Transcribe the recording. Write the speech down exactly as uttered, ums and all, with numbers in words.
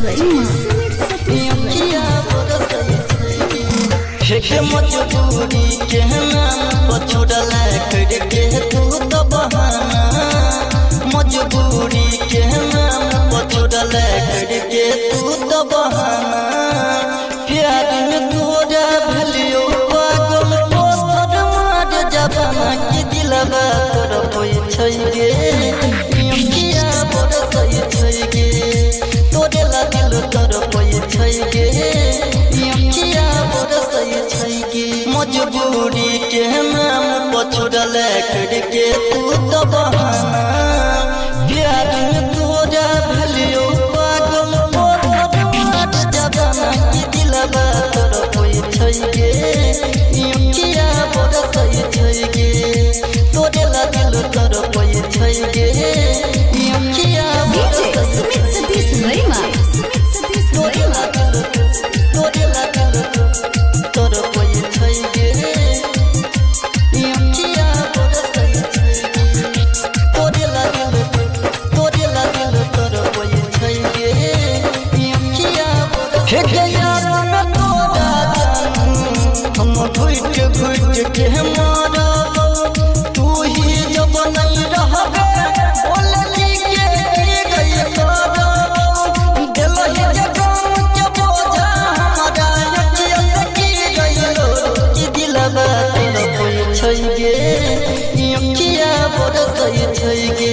मजबूरी के नाम पछोड़ल करके तू तो बहाना मजबूरी के नाम पछोड़ल करके तू तो बहाना प्यार में तोरा भलियो पागल पोस्टर मार जबाना के दिलवा तोर होई छै गे किया बरसै छै गे तोरे ला दिल तोर होई छै गे किया बरसै छै गे मजबूरी के नाम पछोड़ल करके तू तो बहाना प्यार में तोरा भलियो पागल पोस्टर मार जबाना के दिलवा तोर होई छै गे किया बरसै छै गे तोरे ला दिल तोर होई छै गे किया Smith Satish Verma. तोरे ला दिल तोरे ला दिल तोर होई छै गे किया बरसै छै गे तोरे ला दिल तोरे ला दिल तोर होई छै गे किया बरसै हे यार में तोरा हम घुट घुट के मारब तू ही जब नहीं रहबे बोलली के की गई करब दिलहि जगम के बोझा हमरा अखिया से की गइलो कि दिलवा तोर होई छै गे किया बरसै छै गे